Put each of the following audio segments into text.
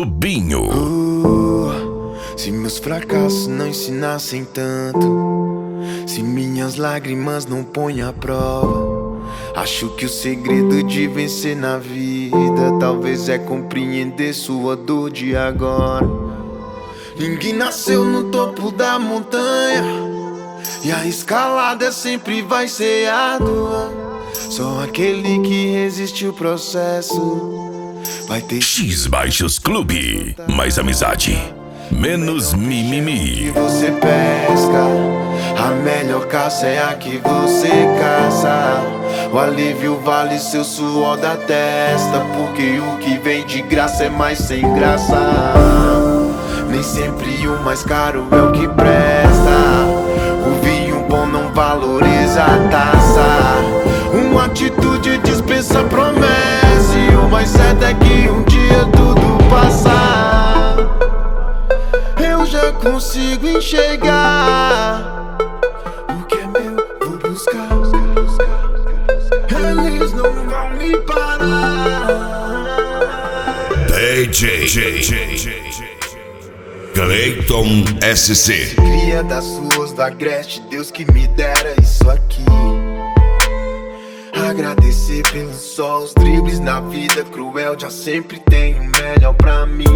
Lobinho. Se meus fracassos não ensinassem tanto, se minhas lágrimas não põem à prova, acho que o segredo de vencer na vida talvez é compreender sua dor de agora. Ninguém nasceu no topo da montanha e a escalada sempre vai ser árdua. Só aquele que resiste o processo vai ter X Baixos Clube. Mais amizade, menos mimimi. que você pesca. A melhor caça é a que você caça. O alívio vale seu suor da testa, porque o que vem de graça é mais sem graça. Nem sempre o mais caro é o que presta. O vinho bom não valoriza a taça. Uma atitude dispensa promessa, e o mais certo é que um dia tudo passa. Eu já consigo enxergar o que é meu, vou buscar. Eles não vão me parar. DJ Cleiton SC. Cria das suas da Agreste, Deus que me dera isso aqui. Agradecer pelo sol, os dribles na vida cruel, já sempre tem o melhor pra mim.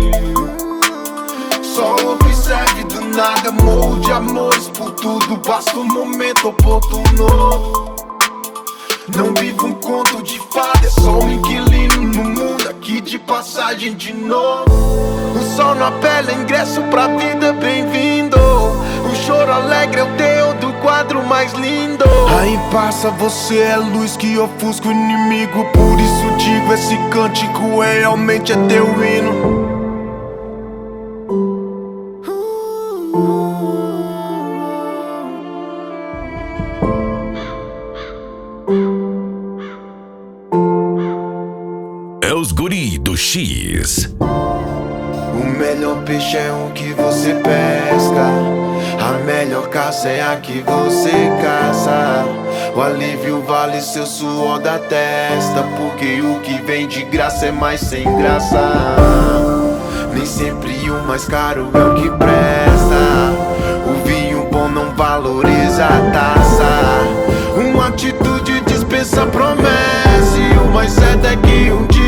Só observe do nada, morro de amores por tudo, basta um momento oportuno. Não vivo um conto de fada, é só um inquilino no mundo, aqui de passagem de novo. O sol na pele, ingresso pra vida, bem-vindo. O choro alegre é o teu do quadro mais lindo. Aí passa, você é luz que ofusca o inimigo. Por isso digo, esse cântico realmente é teu hino. É os guri do X. O melhor peixe é o que você pesca. A melhor caça é a que você caça. O alívio vale seu suor da testa, porque o que vem de graça é mais sem graça. Nem sempre o mais caro é o que presta. O vinho bom não valoriza a taça. Uma atitude dispensa promessa, e o mais certo é que um dia